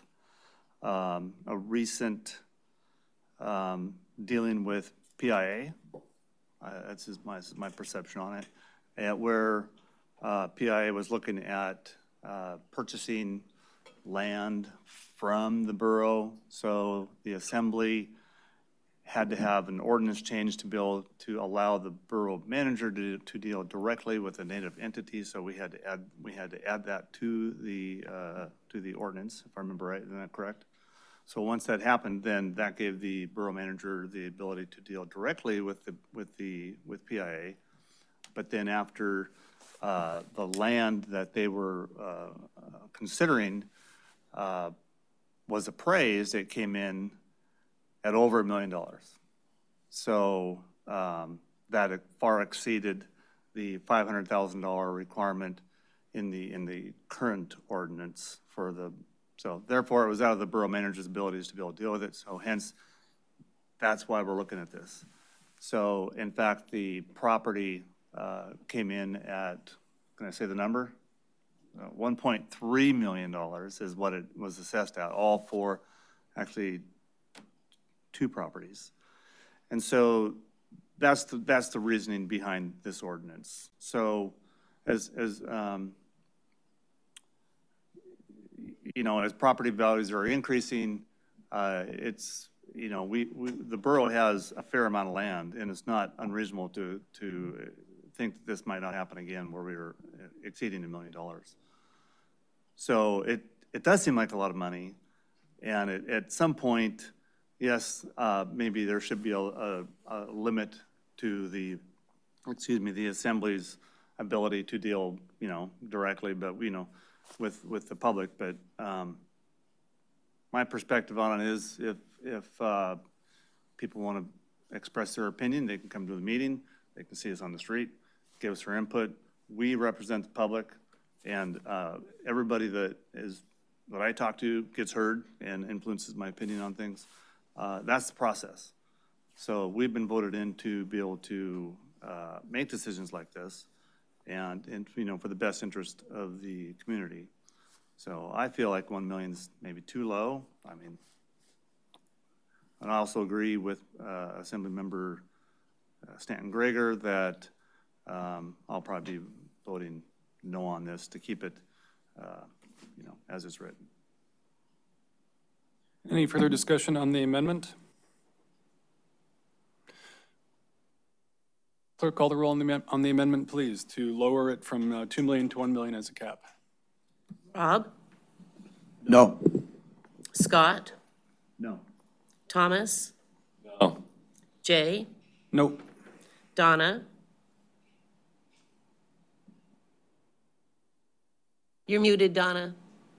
a recent dealing with PIA, That's my perception on it. And where PIA was looking at purchasing land from the borough, so the assembly had to have an ordinance change to be able to allow the borough manager to deal directly with a native entity. So we had to add that to the ordinance, if I remember right. Isn't that correct? So once that happened, then that gave the borough manager the ability to deal directly with PIA. But then after the land that they were considering was appraised, it came in at over $1 million. So that far exceeded the $500,000 requirement in the current ordinance for the, so therefore it was out of the borough manager's abilities to be able to deal with it. So hence, that's why we're looking at this. So in fact, the property came in at, can I say the number? $1.3 million is what it was assessed at, all for actually 2 properties. And so that's the reasoning behind this ordinance. So as you know, as property values are increasing, it's, you know, the borough has a fair amount of land, and it's not unreasonable to think that this might not happen again where we were exceeding $1 million. So it does seem like a lot of money, and at some point, yes, maybe there should be a limit to the assembly's ability to deal, you know, directly, but, you know, with the public. But my perspective on it is if people want to express their opinion, they can come to the meeting, they can see us on the street, give us their input. We represent the public, and everybody that I talk to gets heard and influences my opinion on things. That's the process. So we've been voted in to be able to make decisions like this, and you know, for the best interest of the community. So I feel like 1 million is maybe too low. I mean, and I also agree with Assembly Member Stanton Greger that I'll probably be voting no on this to keep it, you know, as it's written. Any further discussion on the amendment? Clerk, call the roll on the amendment, please, to lower it from 2 million to 1 million as a cap. Rob? No. Scott? No. Thomas? No. Jay? Nope. Donna? You're muted, Donna.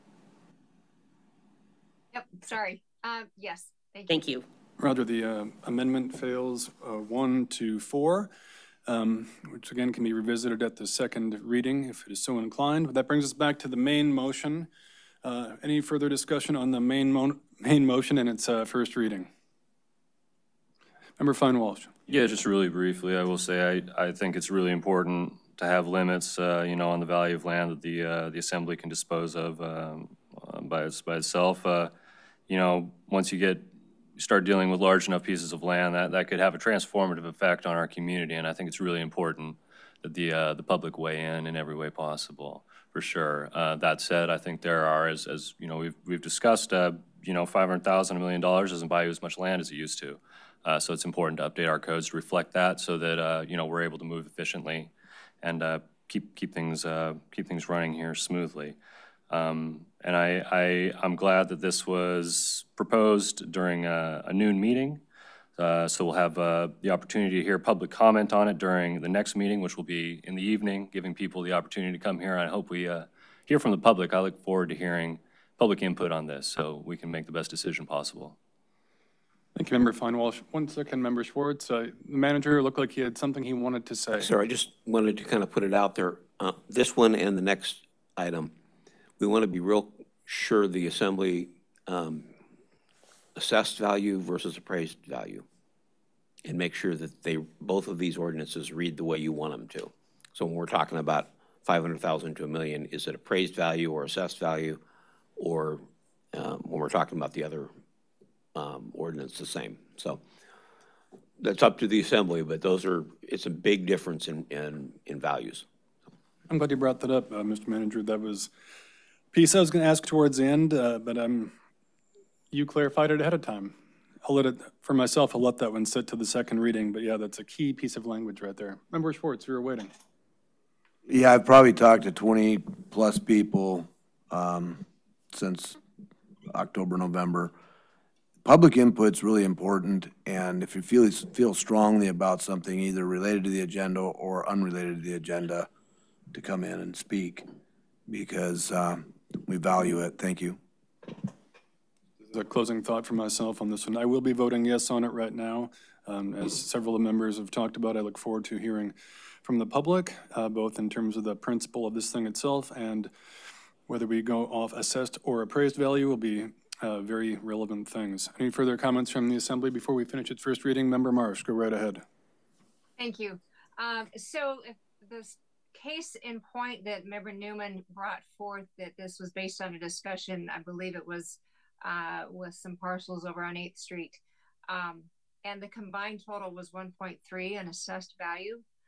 Yep, sorry. Yes, thank you. Thank you. Roger, the amendment fails 1 to 4, which again can be revisited at the second reading if it is so inclined. But that brings us back to the main motion. Any further discussion on the main motion in its first reading? Member Fine-Walsh. Yeah, just really briefly, I will say I think it's really important to have limits, you know, on the value of land that the assembly can dispose of by itself. You know, once you start dealing with large enough pieces of land, that could have a transformative effect on our community, and I think it's really important that the public weigh in every way possible, for sure. That said, I think there are, as you know, we've discussed, you know, $500,000, $1 million doesn't buy you as much land as it used to. So it's important to update our codes to reflect that, so that you know, we're able to move efficiently and keep things running here smoothly. And I'm glad that this was proposed during a noon meeting. So we'll have the opportunity to hear public comment on it during the next meeting, which will be in the evening, giving people the opportunity to come here. And I hope we hear from the public. I look forward to hearing public input on this so we can make the best decision possible. Thank you, Member Fine-Walsh. 1 second, Member Schwartz. The manager looked like he had something he wanted to say. Sir, I just wanted to kind of put it out there. This one and the next item, we want to be real sure the assembly assessed value versus appraised value, and make sure that both of these ordinances read the way you want them to. So when we're talking about 500,000 to $1 million, is it appraised value or assessed value, or when we're talking about the other ordinance, the same? So That's up to the assembly, but it's a big difference in values. I'm glad you brought that up, Mr. Manager. That was a piece I was going to ask towards the end, but you clarified it ahead of time. For myself, I'll let that one sit to the second reading, but yeah, that's a key piece of language right there. Member Schwartz, you were waiting. Yeah, I've probably talked to 20-plus people since October, November. Public input's really important, and if you feel strongly about something, either related to the agenda or unrelated to the agenda, to come in and speak, because we value it. Thank you. This is a closing thought for myself on this one. I will be voting yes on it right now. As several of the members have talked about, I look forward to hearing from the public, both in terms of the principle of this thing itself and whether we go off assessed or appraised value will be very relevant things. Any further comments from the Assembly before we finish its first reading? Member Marsh, go right ahead. Thank you. So if this case in point that Member Newman brought forth, that this was based on a discussion, I believe it was with some parcels over on 8th Street. And the combined total was 1.3 an assessed value.